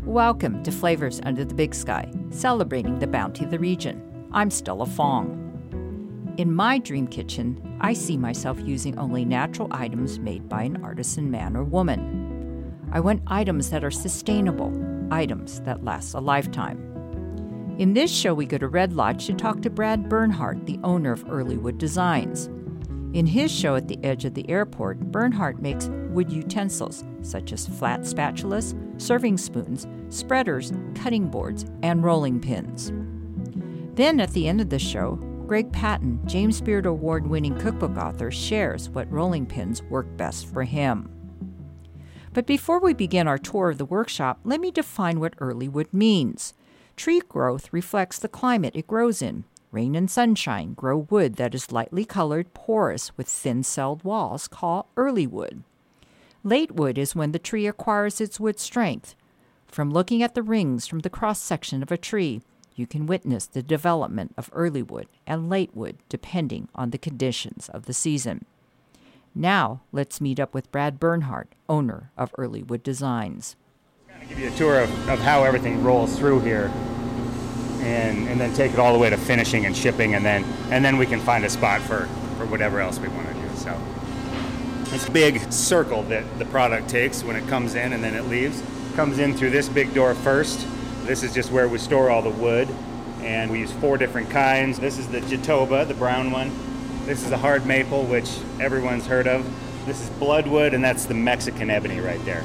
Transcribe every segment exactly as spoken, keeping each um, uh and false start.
Welcome to Flavors Under the Big Sky, celebrating the bounty of the region. I'm Stella Fong. In my dream kitchen, I see myself using only natural items made by an artisan man or woman. I want items that are sustainable, items that last a lifetime. In this show, we go to Red Lodge to talk to Brad Bernhardt, the owner of Earlywood Designs. In his show at the edge of the airport, Bernhardt makes wood utensils such as flat spatulas, serving spoons, spreaders, cutting boards, and rolling pins. Then at the end of the show, Greg Patton, James Beard Award-winning cookbook author, shares what rolling pins work best for him. But before we begin our tour of the workshop, let me define what Earlywood means. Tree growth reflects the climate it grows in. Rain and sunshine grow wood that is lightly colored, porous, with thin-celled walls, called early wood. Late wood is when the tree acquires its wood strength. From looking at the rings from the cross-section of a tree, you can witness the development of early wood and late wood depending on the conditions of the season. Now, let's meet up with Brad Bernhardt, owner of Earlywood Designs. I'm going to give you a tour of, of how everything rolls through here. And, and then take it all the way to finishing and shipping, and then and then we can find a spot for, for whatever else we want to do. So it's a big circle that the product takes when it comes in and then it leaves. Comes in through this big door first. This is just where we store all the wood, and we use four different kinds. This is the Jatoba, the brown one. This is a hard maple, which everyone's heard of. This is bloodwood, and that's the Mexican ebony right there.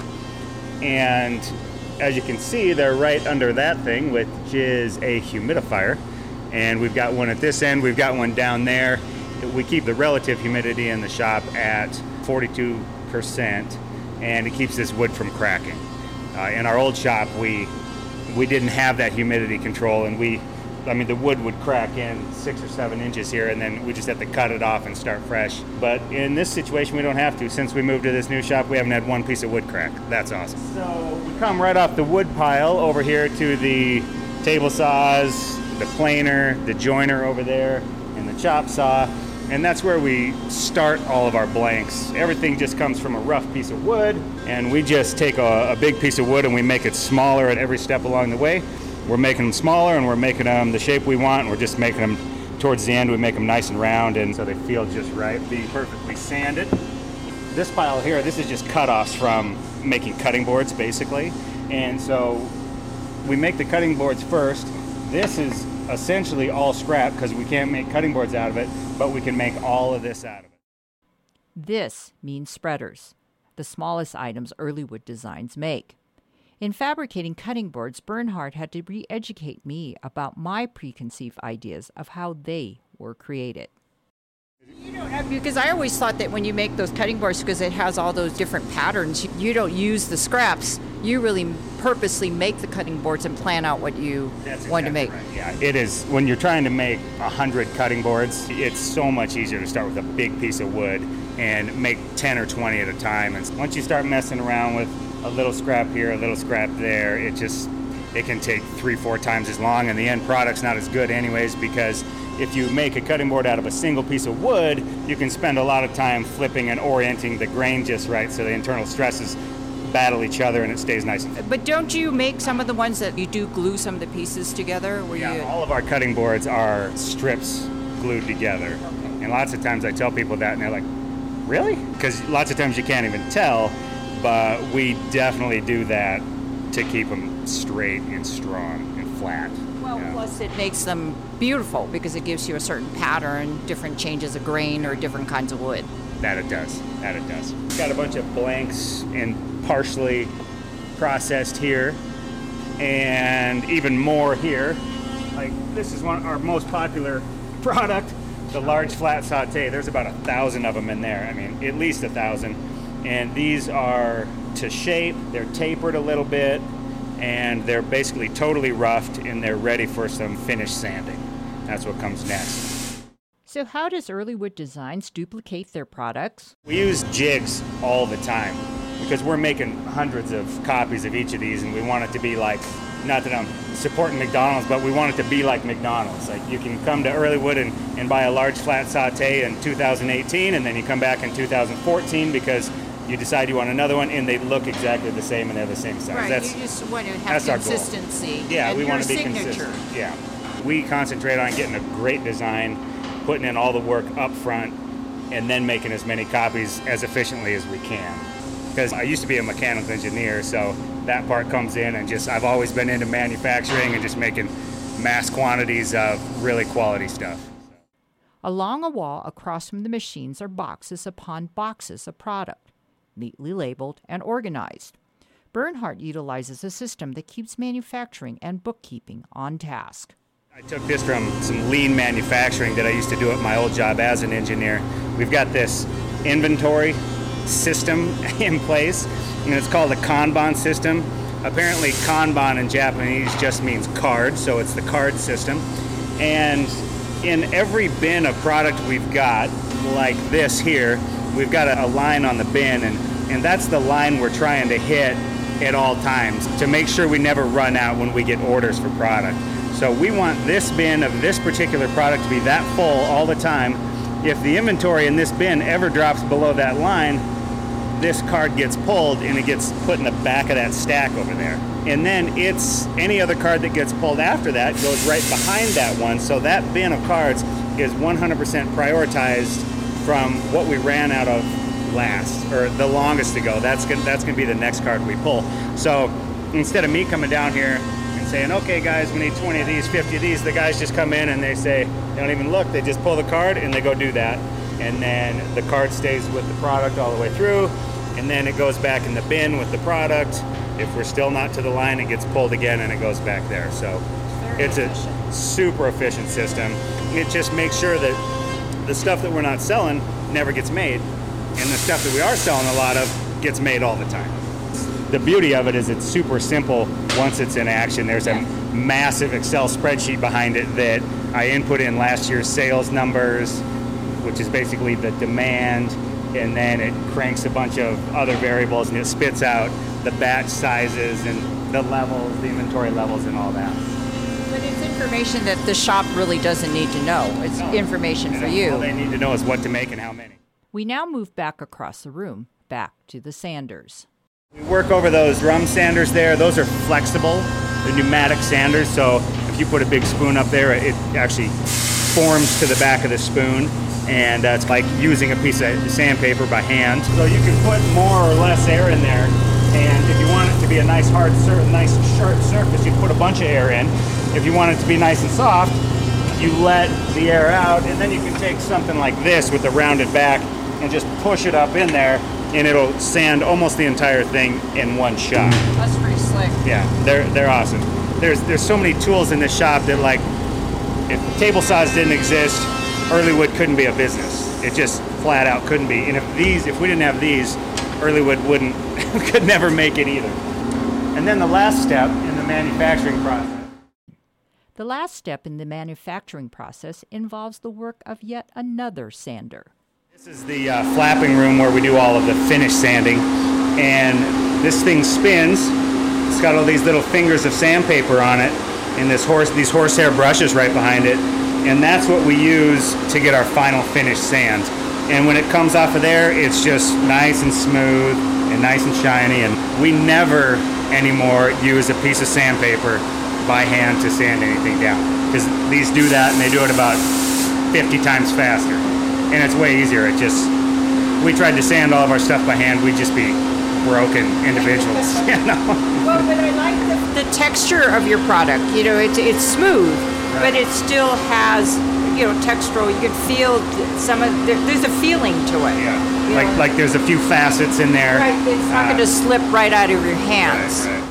And as you can see, they're right under that thing, which is a humidifier. And we've got one at this end, we've got one down there. We keep the relative humidity in the shop at forty-two percent, and it keeps this wood from cracking. Uh, in our old shop, we we didn't have that humidity control, and we, I mean, the wood would crack in six or seven inches here, and then we just have to cut it off and start fresh. But in this situation, we don't have to. Since we moved to this new shop, we haven't had one piece of wood crack. That's awesome. So we come right off the wood pile over here to the table saws, the planer, the joiner over there, and the chop saw. And that's where we start all of our blanks. Everything just comes from a rough piece of wood, and we just take a, a big piece of wood and we make it smaller at every step along the way. We're making them smaller, and we're making them the shape we want, and we're just making them, towards the end, we make them nice and round, and so they feel just right, being perfectly sanded. This pile here, this is just cut-offs from making cutting boards, basically. And so we make the cutting boards first. This is essentially all scrap, because we can't make cutting boards out of it, but we can make all of this out of it. This means spreaders, the smallest items Earlywood Designs make. In fabricating cutting boards, Bernhardt had to re-educate me about my preconceived ideas of how they were created. You don't have, because I always thought that when you make those cutting boards, because it has all those different patterns, you don't use the scraps. You really purposely make the cutting boards and plan out what you That's want exactly to make. Right. Yeah, it is. When you're trying to make a hundred cutting boards, it's so much easier to start with a big piece of wood and make ten or twenty at a time. And once you start messing around with a little scrap here, a little scrap there, it just, it can take three, four times as long, and the end product's not as good anyways, because if you make a cutting board out of a single piece of wood, you can spend a lot of time flipping and orienting the grain just right so the internal stresses battle each other and it stays nice and. But don't you make some of the ones that you do glue some of the pieces together? Where yeah, you... all of our cutting boards are strips glued together. Okay. And lots of times I tell people that and they're like, really? Because lots of times you can't even tell, but we definitely do that to keep them straight and strong and flat. Well, yeah. Plus it makes them beautiful because it gives you a certain pattern, different changes of grain or different kinds of wood. That it does. That it does. Got a bunch of blanks and partially processed here, and even more here. Like this is one our most popular product, the large flat saute. There's about a thousand of them in there. I mean, at least a thousand. And these are to shape. They're tapered a little bit, and they're basically totally roughed, and they're ready for some finished sanding. That's what comes next. So how does Earlywood Designs duplicate their products? We use jigs all the time because we're making hundreds of copies of each of these, and we want it to be like, not that I'm supporting McDonald's, but we want it to be like McDonald's. Like you can come to Earlywood and, and buy a large flat saute in two thousand eighteen, and then you come back in two thousand fourteen because you decide you want another one, and they look exactly the same and they're the same size. Right, that's, you just want to have that's our goal. consistency. Yeah, and we your want to be signature. consistent. Yeah, we concentrate on getting a great design, putting in all the work up front, and then making as many copies as efficiently as we can. Because I used to be a mechanical engineer, so that part comes in, and just I've always been into manufacturing and just making mass quantities of really quality stuff. Along a wall across from the machines are boxes upon boxes of product, neatly labeled and organized. Bernhardt utilizes a system that keeps manufacturing and bookkeeping on task. I took this from some lean manufacturing that I used to do at my old job as an engineer. We've got this inventory system in place, and it's called a Kanban system. Apparently Kanban in Japanese just means card, so it's the card system. And in every bin of product we've got, like this here, we've got a, a line on the bin, and, and that's the line we're trying to hit at all times to make sure we never run out when we get orders for product. So we want this bin of this particular product to be that full all the time. If the inventory in this bin ever drops below that line, this card gets pulled and it gets put in the back of that stack over there. And then it's any other card that gets pulled after that goes right behind that one. So that bin of cards is one hundred percent prioritized from what we ran out of last, or the longest ago. That's gonna, that's gonna be the next card we pull. So instead of me coming down here and saying, okay guys, we need twenty of these, fifty of these, the guys just come in and they say, they don't even look, they just pull the card and they go do that. And then the card stays with the product all the way through, and then it goes back in the bin with the product. If we're still not to the line, it gets pulled again and it goes back there. So Very it's efficient. a super efficient system. It just makes sure that the stuff that we're not selling never gets made, and the stuff that we are selling a lot of gets made all the time. The beauty of it is it's super simple once it's in action. There's a massive Excel spreadsheet behind it that I input in last year's sales numbers, which is basically the demand, and then it cranks a bunch of other variables and it spits out the batch sizes and the levels, the inventory levels and all that. But it's information that the shop really doesn't need to know. It's No. information And for all you. they need to know is what to make and how many. We now move back across the room, back to the sanders. We work over those drum sanders there. Those are flexible. They're pneumatic sanders, so if you put a big spoon up there, it actually forms to the back of the spoon, and uh, it's like using a piece of sandpaper by hand. So you can put more or less air in there, and if you want it to be a nice hard, sur- nice sharp surface, you put a bunch of air in. If you want it to be nice and soft, you let the air out, and then you can take something like this with a rounded back and just push it up in there, and it'll sand almost the entire thing in one shot. That's pretty slick. Yeah, they're they're awesome. There's there's so many tools in this shop that, like, if table saws didn't exist, Earlywood couldn't be a business. It just flat out couldn't be. And if these, if we didn't have these, Earlywood wouldn't could never make it either. And then the last step in the manufacturing process. The last step in the manufacturing process involves the work of yet another sander. This is the uh, flapping room where we do all of the finish sanding, and this thing spins. It's got all these little fingers of sandpaper on it, and this horse, these horsehair brushes right behind it, and that's what we use to get our final finished sand. And when it comes off of there, it's just nice and smooth and nice and shiny, and we never anymore use a piece of sandpaper by hand to sand anything down, because these do that and they do it about fifty times faster, and it's way easier. It just, we tried to sand all of our stuff by hand, we'd just be broken individuals, you know. Well, but I like the, the texture of your product. You know, it's it's smooth, Right. but it still has, you know, textural. You can feel some of there, there's a feeling to it. Yeah, you like know. like there's a few facets in there. Right, it's not Uh, going to slip right out of your hands. right, right.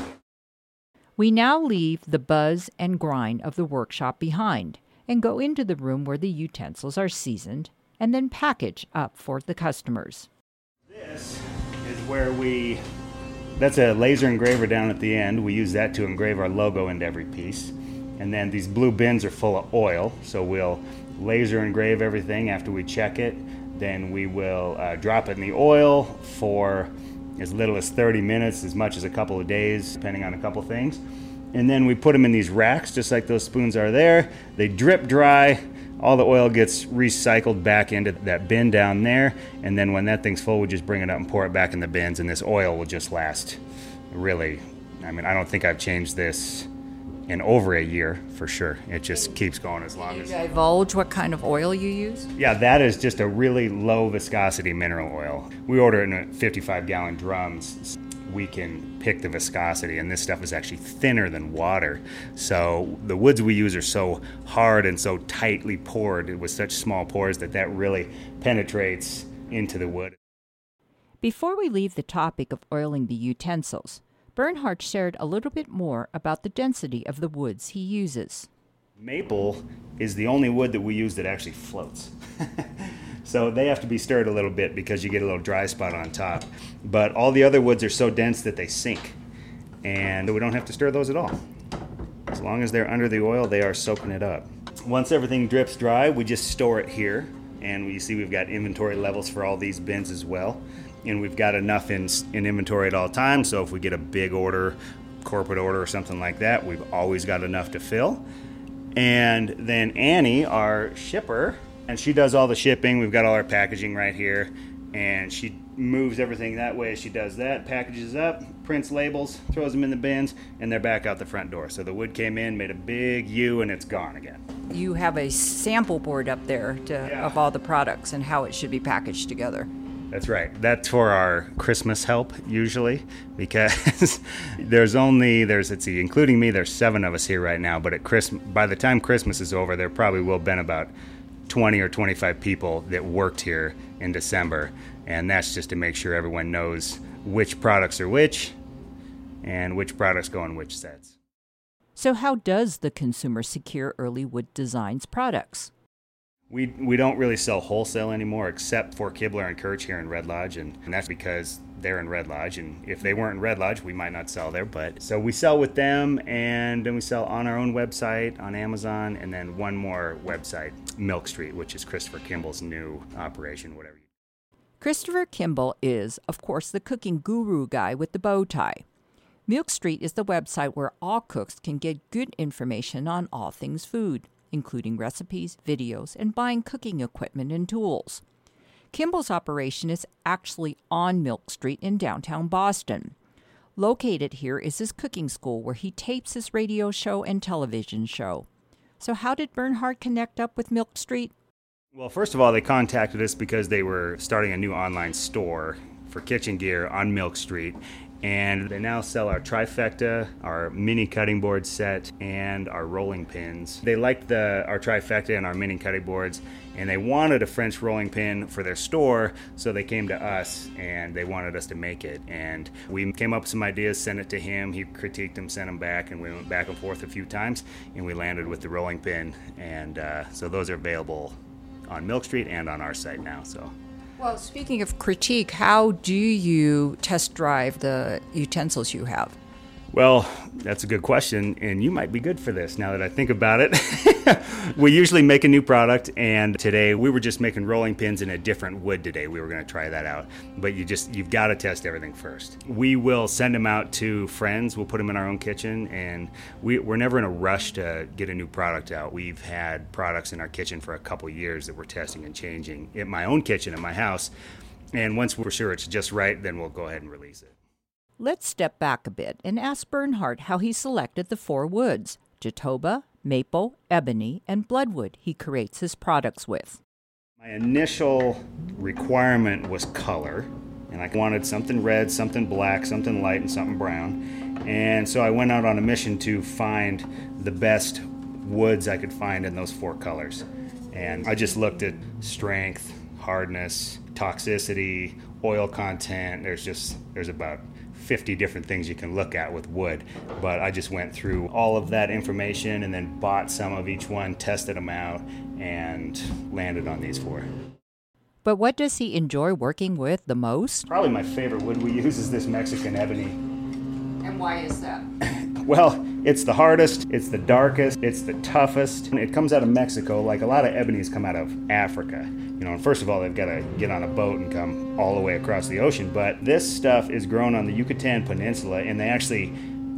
We now leave the buzz and grind of the workshop behind and go into the room where the utensils are seasoned and then package up for the customers. This is where we, that's a laser engraver down at the end. We use that to engrave our logo into every piece. And then these blue bins are full of oil, so we'll laser engrave everything after we check it. Then we will uh, drop it in the oil for as little as thirty minutes, as much as a couple of days, depending on a couple things. And then we put them in these racks, just like those spoons are there. They drip dry all the oil gets recycled back into that bin down there, and then when that thing's full, we just bring it up and pour it back in the bins, and this oil will just last really, I mean, I don't think I've changed this in over a year for sure. It just keeps going as long as... Can you divulge what kind of oil you use? Yeah, that is just a really low viscosity mineral oil. We order it in fifty-five gallon drums. We can pick the viscosity, and this stuff is actually thinner than water. So the woods we use are so hard and so tightly poured with such small pores that that really penetrates into the wood. Before we leave the topic of oiling the utensils, Bernhard shared a little bit more about the density of the woods he uses. Maple is the only wood that we use that actually floats. So they have to be stirred a little bit because you get a little dry spot on top. But all the other woods are so dense that they sink, and we don't have to stir those at all. As long as they're under the oil, they are soaking it up. Once everything drips dry, we just store it here, and you see we've got inventory levels for all these bins as well. And we've got enough in, in inventory at all times, so if we get a big order, corporate order or something like that, we've always got enough to fill. And then Annie, our shipper, and she does all the shipping. We've got all our packaging right here, and she moves everything that way. She does that, packages up, prints labels, throws them in the bins, and they're back out the front door. So the wood came in, made a big U, and it's gone again. You have a sample board up there to, Yeah. of all the products and how it should be packaged together. That's right. That's for our Christmas help usually, because there's only there's let's see, including me, there's seven of us here right now. But at Christmas, by the time Christmas is over, there probably will have been about twenty or twenty-five people that worked here in December, and that's just to make sure everyone knows which products are which, and which products go in which sets. So how does the consumer secure Early Wood Designs products? We we don't really sell wholesale anymore, except for Kibler and Kirch here in Red Lodge, and, and that's because they're in Red Lodge, and if they weren't in Red Lodge, we might not sell there. But so we sell with them, and then we sell on our own website, on Amazon, and then one more website, Milk Street, which is Christopher Kimball's new operation, whatever. Christopher Kimball is, of course, the cooking guru guy with the bow tie. Milk Street is the website where all cooks can get good information on all things food, including recipes, videos, and buying cooking equipment and tools. Kimball's operation is actually on Milk Street in downtown Boston. Located here is his cooking school where he tapes his radio show and television show. So how did Bernhard connect up with Milk Street? Well, first of all, they contacted us because they were starting a new online store for kitchen gear on Milk Street. And they now sell our trifecta, our mini cutting board set, and our rolling pins. They liked the our trifecta and our mini cutting boards, and they wanted a French rolling pin for their store, so they came to us, and they wanted us to make it. And we came up with some ideas, sent it to him, he critiqued them, sent them back, and we went back and forth a few times, and we landed with the rolling pin. And uh, so those are available on Milk Street and on our site now. So. Well, speaking of critique, how do you test drive the utensils you have? Well, that's a good question, and you might be good for this now that I think about it. We usually make a new product, and today we were just making rolling pins in a different wood today. We were going to try that out, but you just, you've got to test everything first. We will send them out to friends. We'll put them in our own kitchen, and we, we're never in a rush to get a new product out. We've had products in our kitchen for a couple years that we're testing and changing in my own kitchen at my house, and once we're sure it's just right, then we'll go ahead and release it. Let's step back a bit and ask Bernhard how he selected the four woods, Jatoba, maple, ebony, and bloodwood he creates his products with. My initial requirement was color, and I wanted something red, something black, something light, and something brown. And so I went out on a mission to find the best woods I could find in those four colors. And I just looked at strength, hardness, toxicity, oil content. There's just, there's about fifty different things you can look at with wood, but I just went through all of that information and then bought some of each one, tested them out, and landed on these four. But what does he enjoy working with the most? Probably my favorite wood we use is this Mexican ebony. And why is that? Well, it's the hardest, it's the darkest, it's the toughest. It comes out of Mexico, like a lot of ebonies come out of Africa. You know, and first of all, they've got to get on a boat and come all the way across the ocean. But this stuff is grown on the Yucatan Peninsula, and they actually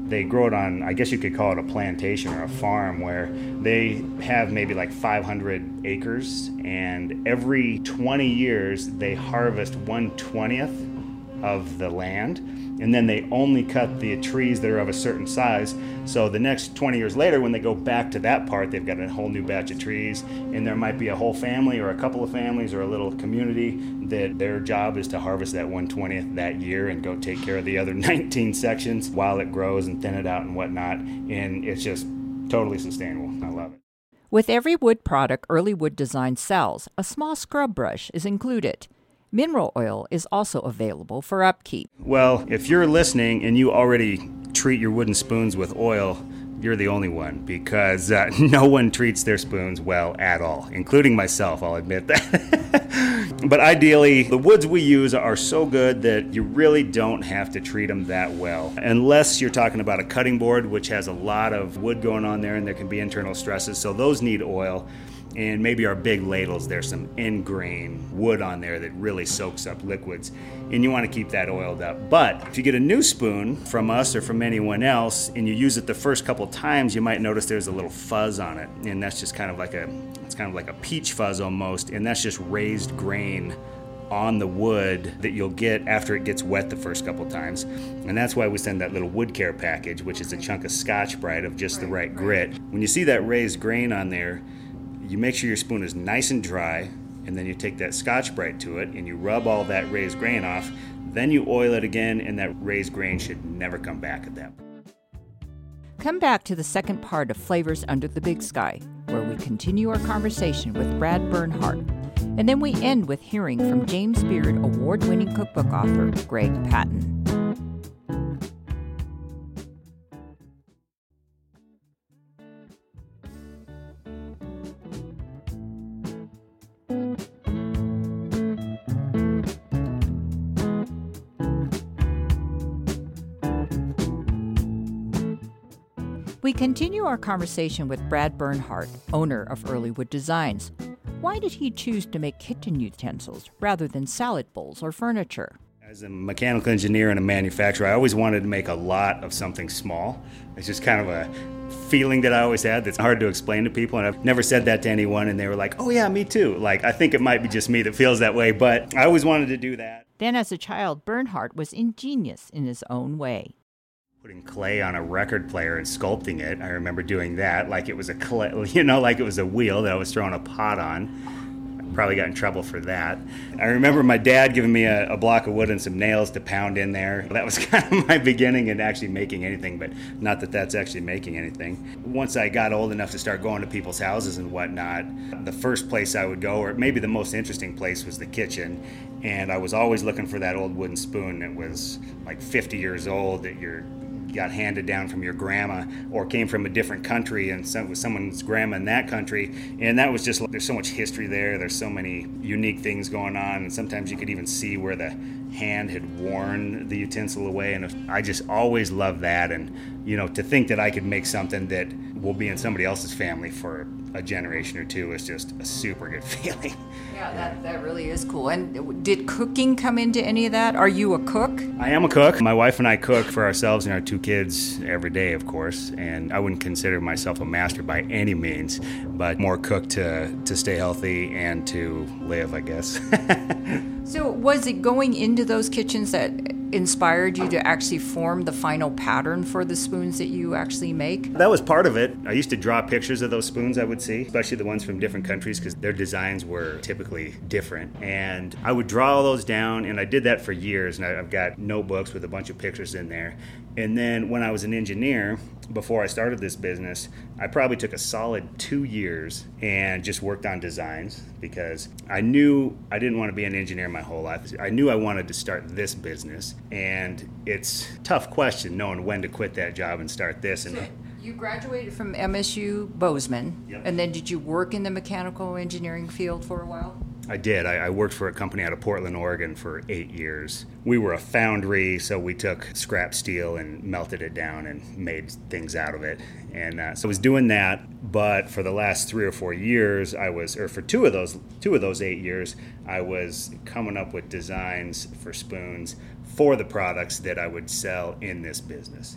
They grow it on, I guess you could call it a plantation or a farm, where they have maybe like five hundred acres, and every twenty years they harvest one twentieth of the land, and then they only cut the trees that are of a certain size. So the next twenty years later, when they go back to that part, they've got a whole new batch of trees, and there might be a whole family or a couple of families or a little community that their job is to harvest that one twentieth that year and go take care of the other nineteen sections while it grows and thin it out and whatnot. And it's just totally sustainable. I love it. With every wood product Early Wood Design sells, a small scrub brush is included. Mineral oil is also available for upkeep. Well, if you're listening and you already treat your wooden spoons with oil, you're the only one, because uh, no one treats their spoons well at all, including myself, I'll admit that. But ideally, the woods we use are so good that you really don't have to treat them that well. Unless you're talking about a cutting board, which has a lot of wood going on there and there can be internal stresses, so those need oil. And maybe our big ladles, there's some end grain wood on there that really soaks up liquids, and you want to keep that oiled up. But if you get a new spoon from us or from anyone else and you use it the first couple times, you might notice there's a little fuzz on it, and that's just kind of like a it's kind of like a peach fuzz almost, and that's just raised grain on the wood that you'll get after it gets wet the first couple times. And that's why we send that little wood care package, which is a chunk of Scotch-Brite of just the right grit. When you see that raised grain on there, you make sure your spoon is nice and dry, and then you take that Scotch-Brite to it and you rub all that raised grain off. Then you oil it again, and that raised grain should never come back at that point. Come back to the second part of Flavors Under the Big Sky, where we continue our conversation with Brad Bernhardt. And then we end with hearing from James Beard award-winning cookbook author Greg Patton. We continue our conversation with Brad Bernhardt, owner of Early Wood Designs. Why did he choose to make kitchen utensils rather than salad bowls or furniture? As a mechanical engineer and a manufacturer, I always wanted to make a lot of something small. It's just kind of a feeling that I always had that's hard to explain to people, and I've never said that to anyone, and they were like, oh yeah, me too. Like, I think it might be just me that feels that way, but I always wanted to do that. Then as a child, Bernhardt was ingenious in his own way. Putting clay on a record player and sculpting it, I remember doing that like it was a clay, you know, like it was a wheel that I was throwing a pot on. I probably got in trouble for that. I remember my dad giving me a, a block of wood and some nails to pound in there. That was kind of my beginning in actually making anything, but not that that's actually making anything. Once I got old enough to start going to people's houses and whatnot, the first place I would go, or maybe the most interesting place, was the kitchen. And I was always looking for that old wooden spoon that was like fifty years old, that you're got handed down from your grandma or came from a different country and some, with someone's grandma in that country. And that was just, there's so much history there. There's so many unique things going on. And sometimes you could even see where the hand had worn the utensil away. And I just always loved that. And, you know, to think that I could make something that will be in somebody else's family for a generation or two is just a super good feeling. Yeah, that, that really is cool. And did cooking come into any of that? Are you a cook? I am a cook. My wife and I cook for ourselves and our two kids every day, of course. And I wouldn't consider myself a master by any means, but more cook to, to stay healthy and to live, I guess. So was it going into those kitchens that inspired you to actually form the final pattern for the spoons that you actually make? That was part of it. I used to draw pictures of those spoons I would see, especially the ones from different countries, because their designs were typically different. And I would draw all those down, and I did that for years, and I've got notebooks with a bunch of pictures in there. And then when I was an engineer, before I started this business, I probably took a solid two years and just worked on designs, because I knew I didn't want to be an engineer my whole life. I knew I wanted to start this business, and it's a tough question knowing when to quit that job and start this. And so you graduated from M S U Bozeman, yep. And then did you work in the mechanical engineering field for a while? I did. I, I worked for a company out of Portland, Oregon for eight years. We were a foundry, so we took scrap steel and melted it down and made things out of it. And uh, so I was doing that, but for the last three or four years, I was, or for two of those, two of those eight years, I was coming up with designs for spoons for the products that I would sell in this business.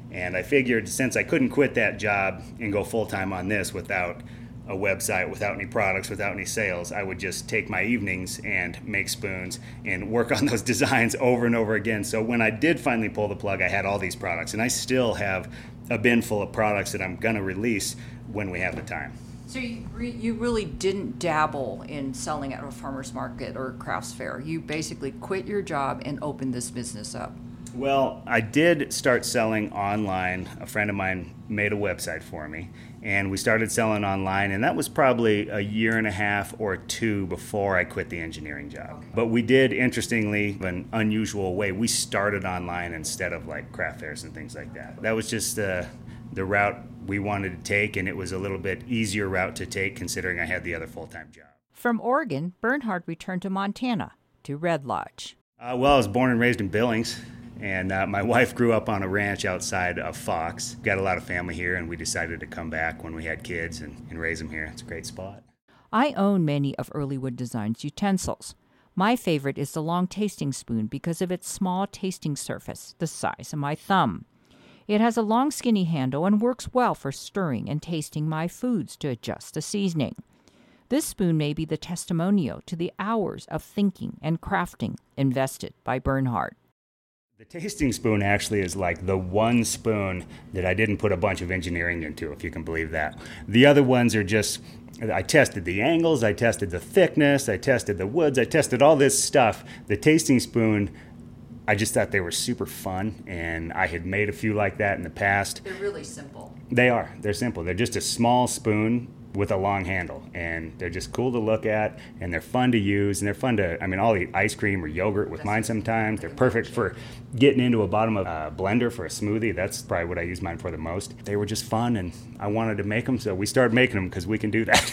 And I figured since I couldn't quit that job and go full-time on this without a website, without any products, without any sales, I would just take my evenings and make spoons and work on those designs over and over again. So when I did finally pull the plug, I had all these products, and I still have a bin full of products that I'm going to release when we have the time. So you, re- you really didn't dabble in selling at a farmer's market or a crafts fair. You basically quit your job and opened this business up. Well, I did start selling online. A friend of mine made a website for me, and we started selling online, and that was probably a year and a half or two before I quit the engineering job. Okay. But we did, interestingly, in an unusual way, we started online instead of like craft fairs and things like that. That was just the, the route we wanted to take, and it was a little bit easier route to take considering I had the other full-time job. From Oregon, Bernhard returned to Montana, to Red Lodge. Uh, well, I was born and raised in Billings. And uh, my wife grew up on a ranch outside of Fox. Got a lot of family here, and we decided to come back when we had kids and, and raise them here. It's a great spot. I own many of Earlywood Design's utensils. My favorite is the long tasting spoon because of its small tasting surface, the size of my thumb. It has a long skinny handle and works well for stirring and tasting my foods to adjust the seasoning. This spoon may be the testimonial to the hours of thinking and crafting invested by Bernhard. The tasting spoon actually is like the one spoon that I didn't put a bunch of engineering into, if you can believe that. The other ones are just, I tested the angles, I tested the thickness, I tested the woods, I tested all this stuff. The tasting spoon, I just thought they were super fun, and I had made a few like that in the past. They're really simple. They are. They're simple. They're just a small spoon with a long handle, and they're just cool to look at, and they're fun to use, and they're fun to, I mean, I'll eat ice cream or yogurt with mine sometimes. They're perfect for getting into a bottom of a blender for a smoothie. That's probably what I use mine for the most. They were just fun, and I wanted to make them, so we started making them because we can do that.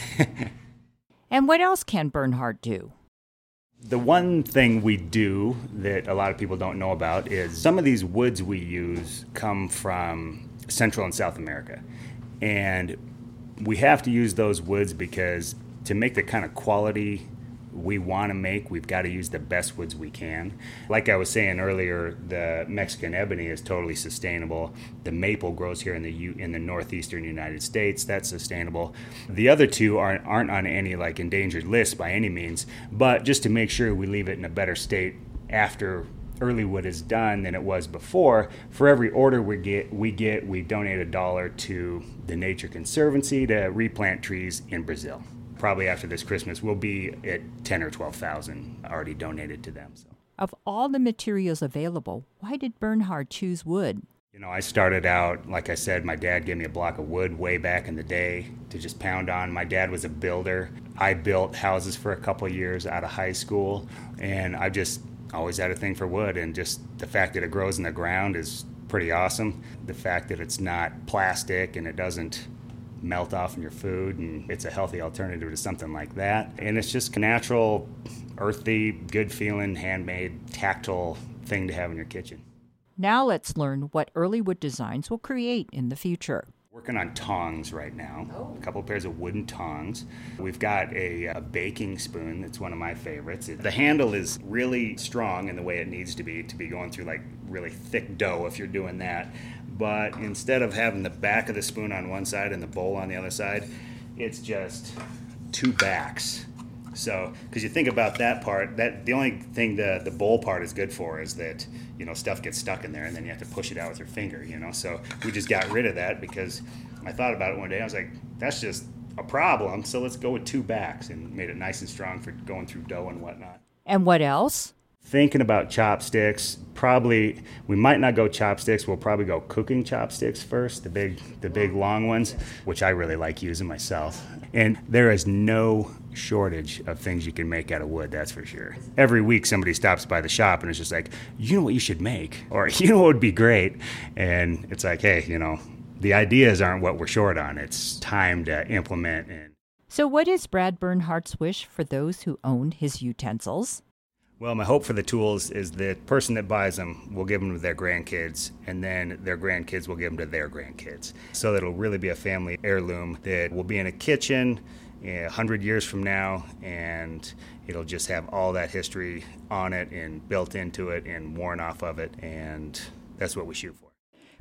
And what else can Bernhard do? The one thing we do that a lot of people don't know about is some of these woods we use come from Central and South America, and we have to use those woods because to make the kind of quality we want to make, we've got to use the best woods we can. Like I was saying earlier, the Mexican ebony is totally sustainable. The maple grows here in the U- in the northeastern United States. That's sustainable. The other two aren't aren't on any like endangered lists by any means, but just to make sure we leave it in a better state after Earlywood is done than it was before. For every order we get, we get, we donate a dollar to the Nature Conservancy to replant trees in Brazil. Probably after this Christmas, we'll be at ten or twelve thousand already donated to them. So, of all the materials available, why did Bernhard choose wood? You know, I started out, like I said, my dad gave me a block of wood way back in the day to just pound on. My dad was a builder. I built houses for a couple of years out of high school, and I just always had a thing for wood, and just the fact that it grows in the ground is pretty awesome. The fact that it's not plastic and it doesn't melt off in your food, and it's a healthy alternative to something like that. And it's just a natural, earthy, good feeling, handmade, tactile thing to have in your kitchen. Now let's learn what Earlywood Designs will create in the future. Working on tongs right now, oh. a couple of pairs of wooden tongs. We've got a, a baking spoon that's one of my favorites. The handle is really strong in the way it needs to be, to be going through like really thick dough if you're doing that. But instead of having the back of the spoon on one side and the bowl on the other side, it's just two backs. So, because you think about that part, that the only thing the the bowl part is good for is that, you know, stuff gets stuck in there and then you have to push it out with your finger, you know. So we just got rid of that because I thought about it one day. I was like, that's just a problem. So let's go with two backs, and made it nice and strong for going through dough and whatnot. And what else? Thinking about chopsticks, probably we might not go chopsticks. We'll probably go cooking chopsticks first, the big, the big long ones, which I really like using myself. And there is no shortage of things you can make out of wood, that's for sure. Every week somebody stops by the shop and it's just like, you know what you should make, or you know what would be great, and it's like, hey, you know, the ideas aren't what we're short on. It's time to implement. And so, what is Brad Bernhard's wish for those who own his utensils? Well, my hope for the tools is the person that buys them will give them to their grandkids, and then their grandkids will give them to their grandkids. So that it'll really be a family heirloom that will be in a kitchen a hundred years from now, and it'll just have all that history on it and built into it and worn off of it, and that's what we shoot for.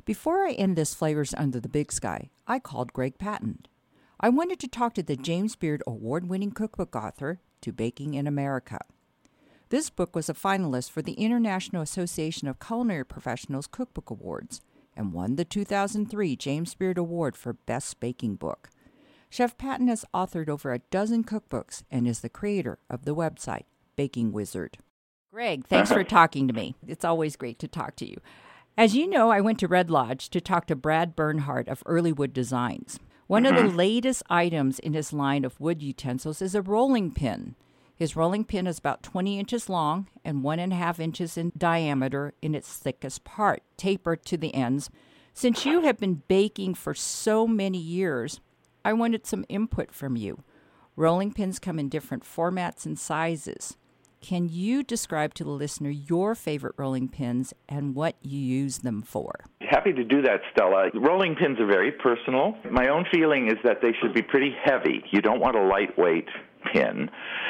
Before I end this Flavors Under the Big Sky, I called Greg Patton. I wanted to talk to the James Beard award-winning cookbook author to Baking in America. This book was a finalist for the International Association of Culinary Professionals Cookbook Awards and won the two thousand three James Beard Award for Best Baking Book. Chef Patton has authored over a dozen cookbooks and is the creator of the website Baking Wizard. Greg, thanks for talking to me. It's always great to talk to you. As you know, I went to Red Lodge to talk to Brad Bernhardt of Earlywood Designs. One mm-hmm. of the latest items in his line of wood utensils is a rolling pin. His rolling pin is about twenty inches long and one and a half inches in diameter in its thickest part, tapered to the ends. Since you have been baking for so many years, I wanted some input from you. Rolling pins come in different formats and sizes. Can you describe to the listener your favorite rolling pins and what you use them for? Happy to do that, Stella. Rolling pins are very personal. My own feeling is that they should be pretty heavy. You don't want a lightweight pin.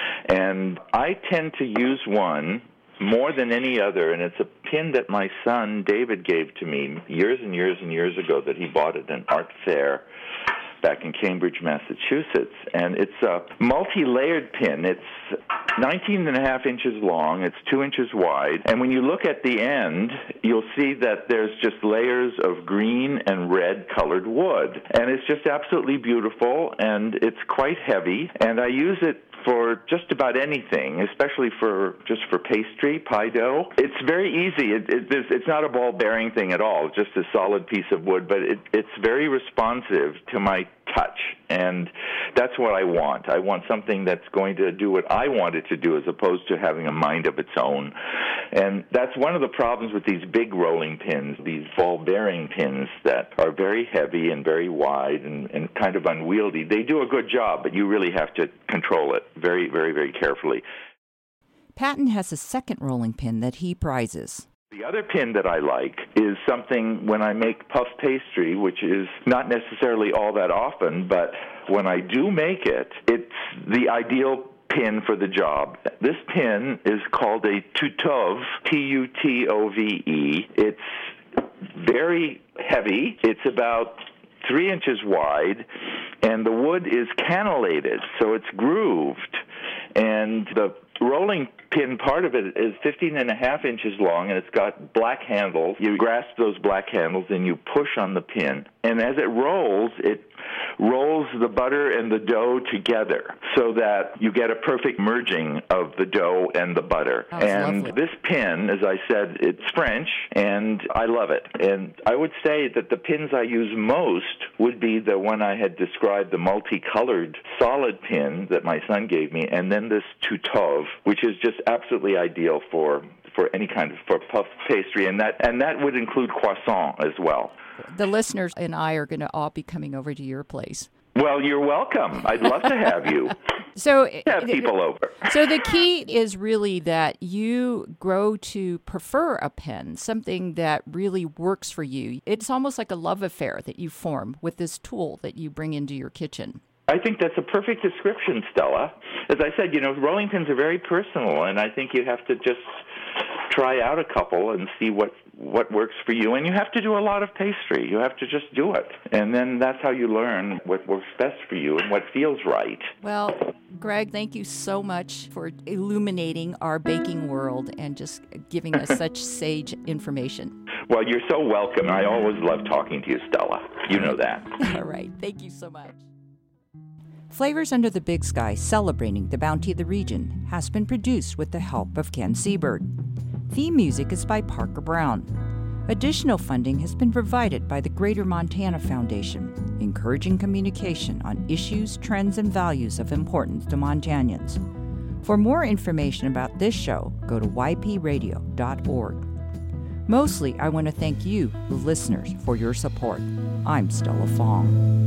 And I tend to use one more than any other, and it's a pin that my son David gave to me years and years and years ago that he bought at an art fair back in Cambridge, Massachusetts. And it's a multi-layered pin. It's nineteen and a half inches long. It's two inches wide. And when you look at the end, you'll see that there's just layers of green and red colored wood. And it's just absolutely beautiful, and it's quite heavy. And I use it for just about anything, especially for just for pastry, pie dough. It's very easy. It, it, it's not a ball-bearing thing at all, just a solid piece of wood, but it, it's very responsive to my touch, and that's what I want. I want something that's going to do what I want it to do as opposed to having a mind of its own. And that's one of the problems with these big rolling pins, these ball-bearing pins that are very heavy and very wide and, and kind of unwieldy. They do a good job, but you really have to control it very, very, very carefully. Patton has a second rolling pin that he prizes. The other pin that I like is something when I make puff pastry, which is not necessarily all that often, but when I do make it, it's the ideal pin for the job. This pin is called a Tutove, T U T O V E. It's very heavy. It's about three inches wide, and the wood is cannellated, so it's grooved. And the rolling pin part of it is fifteen and a half inches long, and it's got black handles. You grasp those black handles, and you push on the pin. And as it rolls, it rolls the butter and the dough together so that you get a perfect merging of the dough and the butter. Oh, and lovely. This pin, as I said, it's French, and I love it. And I would say that the pins I use most would be the one I had described, the multicolored solid pin that my son gave me, and then this Tutove, which is just absolutely ideal for for any kind of for puff pastry, and that and that would include croissant as well. The listeners and I are going to all be coming over to your place. Well, you're welcome. I'd love to have you. So have people over. So the key is really that you grow to prefer a pen, something that really works for you. It's almost like a love affair that you form with this tool that you bring into your kitchen. I think that's a perfect description, Stella. As I said, you know, rolling pins are very personal, and I think you have to just try out a couple and see what, what works for you. And you have to do a lot of pastry. You have to just do it. And then that's how you learn what works best for you and what feels right. Well, Greg, thank you so much for illuminating our baking world and just giving us such sage information. Well, you're so welcome. I always love talking to you, Stella. You know that. All right. Thank you so much. Flavors Under the Big Sky, celebrating the bounty of the region, has been produced with the help of Ken Seabird. Theme music is by Parker Brown. Additional funding has been provided by the Greater Montana Foundation, encouraging communication on issues, trends, and values of importance to Montanans. For more information about this show, go to y p radio dot org. Mostly, I want to thank you, the listeners, for your support. I'm Stella Fong.